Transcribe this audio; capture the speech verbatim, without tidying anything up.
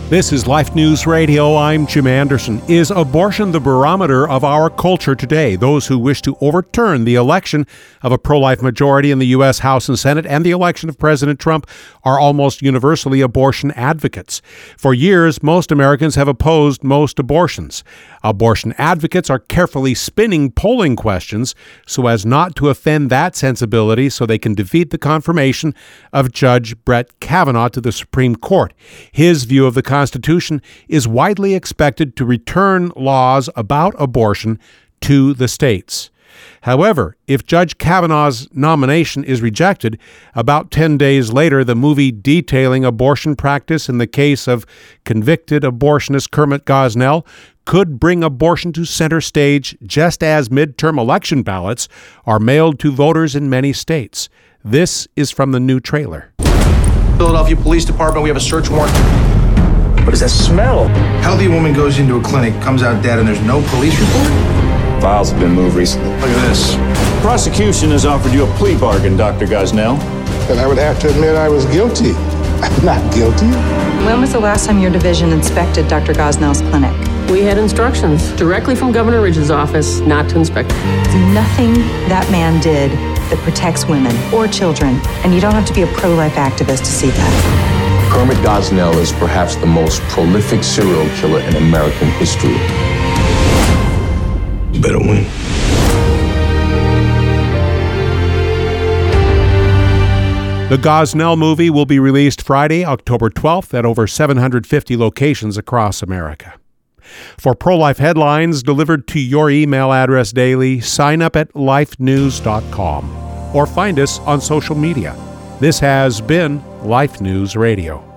This is Life News Radio. I'm Jim Anderson. Is abortion the barometer of our culture today? Those who wish to overturn the election of a pro-life majority in the U S House and Senate and the election of President Trump are almost universally abortion advocates. For years, most Americans have opposed most abortions. Abortion advocates are carefully spinning polling questions so as not to offend that sensibility so they can defeat the confirmation of Judge Brett Kavanaugh to the Supreme Court. His view of the Constitution is widely expected to return laws about abortion to the states. However, if Judge Kavanaugh's nomination is rejected, about ten days later, the movie detailing abortion practice in the case of convicted abortionist Kermit Gosnell could bring abortion to center stage just as midterm election ballots are mailed to voters in many states. This is from the new trailer. Philadelphia Police Department, we have a search warrant. What is that smell? Healthy woman goes into a clinic, comes out dead, and there's no police report? Files have been moved recently. Look at this. Prosecution has offered you a plea bargain, Doctor Gosnell. And I would have to admit I was guilty. I'm not guilty. When was the last time your division inspected Doctor Gosnell's clinic? We had instructions directly from Governor Ridge's office not to inspect. There's nothing that man did that protects women or children, and you don't have to be a pro-life activist to see that. Kermit Gosnell is perhaps the most prolific serial killer in American history. You better win. The Gosnell movie will be released Friday, October twelfth at over seven hundred fifty locations across America. For pro-life headlines delivered to your email address daily, sign up at life news dot com or find us on social media. This has been Life News Radio.